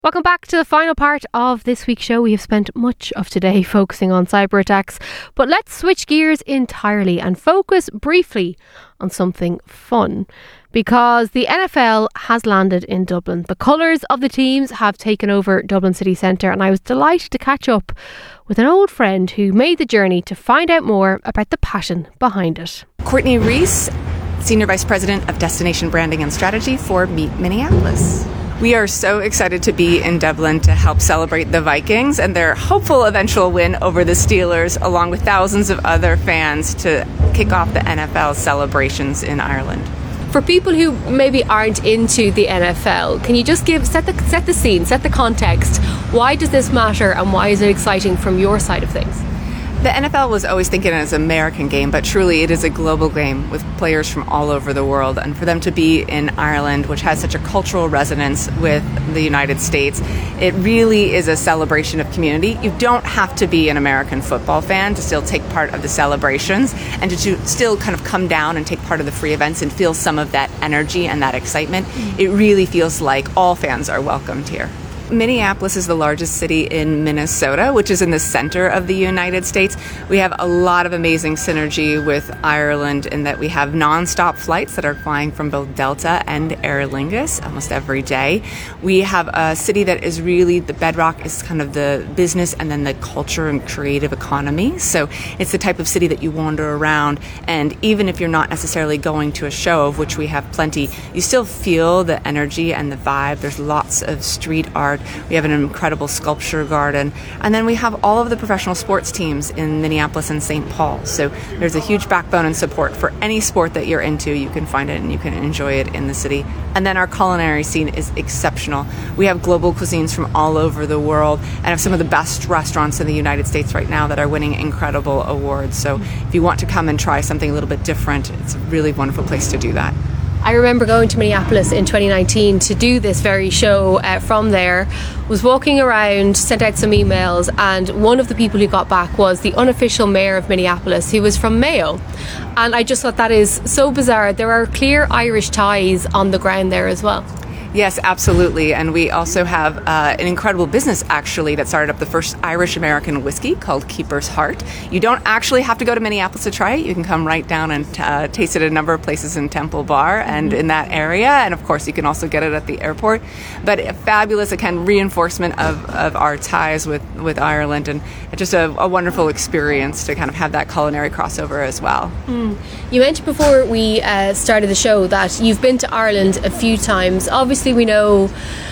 Welcome back to the final part of this week's show. We have spent much of today focusing on cyber attacks, but let's switch gears entirely and focus briefly on something fun, because the NFL has landed in Dublin. The colours of the teams have taken over Dublin city centre, and I was delighted to catch up with an old friend who made the journey to find out more about the passion behind it. Courtney Reese, Senior Vice President of Destination Branding and Strategy for Meet Minneapolis. We are so excited to be in Dublin to help celebrate the Vikings and their hopeful eventual win over the Steelers, along with thousands of other fans, to kick off the NFL celebrations in Ireland. For people who maybe aren't into the NFL, can you just set the scene, set the context? Why does this matter and why is it exciting from your side of things? The NFL was always thinking as an American game, but truly it is a global game with players from all over the world. And for them to be in Ireland, which has such a cultural resonance with the United States, it really is a celebration of community. You don't have to be an American football fan to still take part of the celebrations and to still kind of come down and take part of the free events and feel some of that energy and that excitement. It really feels like all fans are welcomed here. Minneapolis is the largest city in Minnesota, which is in the center of the United States. We have a lot of amazing synergy with Ireland in that we have nonstop flights that are flying from both Delta and Aer Lingus almost every day. We have a city that is really, the bedrock is kind of the business and then the culture and creative economy. So it's the type of city that you wander around, and even if you're not necessarily going to a show, of which we have plenty, you still feel the energy and the vibe. There's lots of street art. We have an incredible sculpture garden. And then we have all of the professional sports teams in Minneapolis and St. Paul. So there's a huge backbone and support for any sport that you're into. You can find it and you can enjoy it in the city. And then our culinary scene is exceptional. We have global cuisines from all over the world and have some of the best restaurants in the United States right now that are winning incredible awards. So if you want to come and try something a little bit different, it's a really wonderful place to do that. I remember going to Minneapolis in 2019 to do this very show from there, was walking around, sent out some emails, and one of the people who got back was the unofficial mayor of Minneapolis, who was from Mayo. And I just thought that is so bizarre. There are clear Irish ties on the ground there as well. Yes, absolutely. And we also have an incredible business, actually, that started up the first Irish-American whiskey called Keeper's Heart. You don't actually have to go to Minneapolis to try it. You can come right down and taste it at a number of places in Temple Bar and in that area. And, of course, you can also get it at the airport. But a fabulous, again, reinforcement of our ties with Ireland, and just a wonderful experience to kind of have that culinary crossover as well. You mentioned before we started the show that you've been to Ireland a few times. Obviously, we know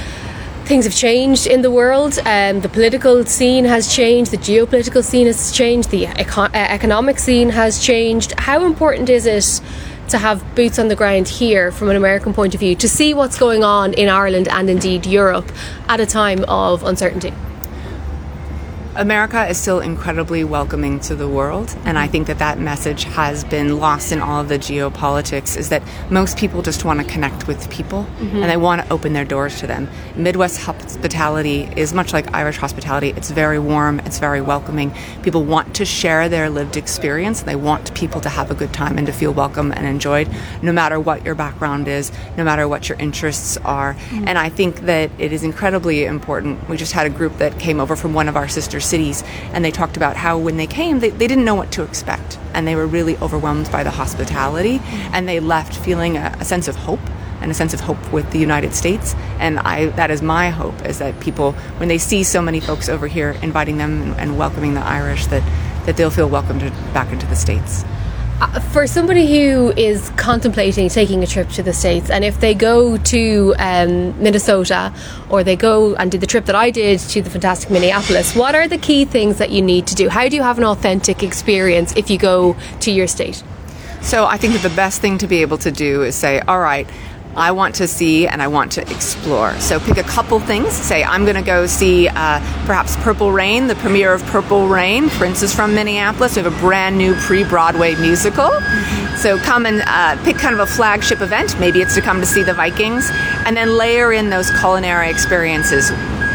things have changed in the world. The political scene has changed, the geopolitical scene has changed, the economic scene has changed. How important is it to have boots on the ground here from an American point of view, to see what's going on in Ireland and indeed Europe at a time of uncertainty? America is still incredibly welcoming to the world, and I think that message has been lost in all of the geopolitics, is that most people just want to connect with people and they want to open their doors to them. Midwest hospitality is much like Irish hospitality. It's very warm, it's very welcoming. People want to share their lived experience. They want people to have a good time and to feel welcome and enjoyed, no matter what your background is, no matter what your interests are. And I think that it is incredibly important. We just had a group that came over from one of our sister cities, and they talked about how when they came, they didn't know what to expect, and they were really overwhelmed by the hospitality, and they left feeling a sense of hope, and a sense of hope with the United States. And that is my hope, is that people, when they see so many folks over here inviting them and welcoming the Irish, that they'll feel welcomed back into the States. For somebody who is contemplating taking a trip to the States, and if they go to Minnesota, or they go and do the trip that I did to the fantastic Minneapolis, what are the key things that you need to do? How do you have an authentic experience if you go to your state? So I think that the best thing to be able to do is say, all right, I want to see and I want to explore. So pick a couple things. Say, I'm going to go see perhaps Purple Rain, the premiere of Purple Rain. Prince is from Minneapolis. We have a brand new pre-Broadway musical. So come and pick kind of a flagship event. Maybe it's to come to see the Vikings. And then layer in those culinary experiences.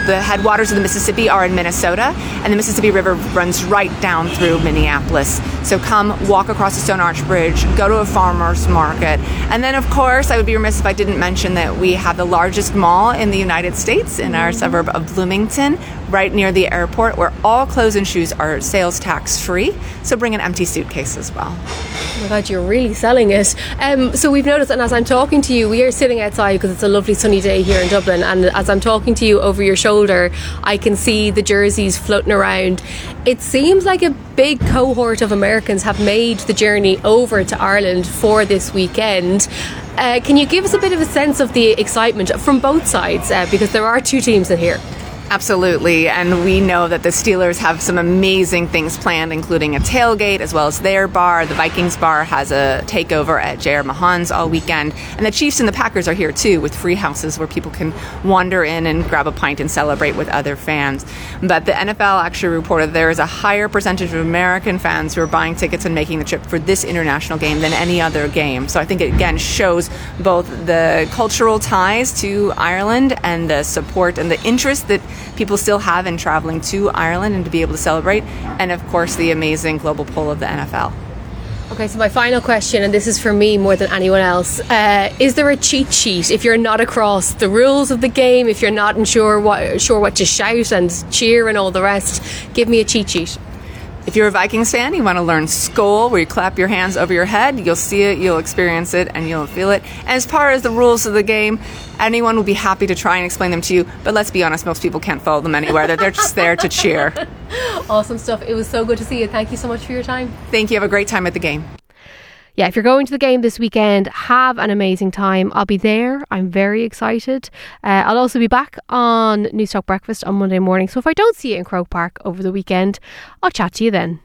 The headwaters of the Mississippi are in Minnesota, and the Mississippi River runs right down through Minneapolis. So come walk across the Stone Arch Bridge, go to a farmer's market. And then, of course, I would be remiss if I didn't mention that we have the largest mall in the United States in our suburb of Bloomington, right near the airport, where all clothes and shoes are sales tax free. So bring an empty suitcase as well. Oh my God, you're really selling it. So we've noticed, and as I'm talking to you, we are sitting outside because it's a lovely sunny day here in Dublin, and as I'm talking to you over your shoulder, I can see the jerseys floating around. It seems like a big cohort of Americans have made the journey over to Ireland for this weekend. Can you give us a bit of a sense of the excitement from both sides? Because there are two teams in here. Absolutely, and we know that the Steelers have some amazing things planned, including a tailgate as well as their bar. The Vikings bar has a takeover at J.R. Mahan's all weekend, and the Chiefs and the Packers are here too, with free houses where people can wander in and grab a pint and celebrate with other fans. But the NFL actually reported there is a higher percentage of American fans who are buying tickets and making the trip for this international game than any other game. So I think it again shows both the cultural ties to Ireland and the support and the interest that people still have in traveling to Ireland and to be able to celebrate, and of course the amazing global pull of the NFL. Okay, so my final question, and this is for me more than anyone else, is there a cheat sheet if you're not across the rules of the game, if you're not sure what to shout and cheer and all the rest? Give me a cheat sheet. If you're a Vikings fan, you want to learn Skol, where you clap your hands over your head. You'll see it, you'll experience it, and you'll feel it. And as far as the rules of the game, anyone will be happy to try and explain them to you. But let's be honest, most people can't follow them anywhere. They're just there to cheer. Awesome stuff. It was so good to see you. Thank you so much for your time. Thank you. Have a great time at the game. Yeah, if you're going to the game this weekend, have an amazing time. I'll be there. I'm very excited. I'll also be back on Newstalk Breakfast on Monday morning. So if I don't see you in Croke Park over the weekend, I'll chat to you then.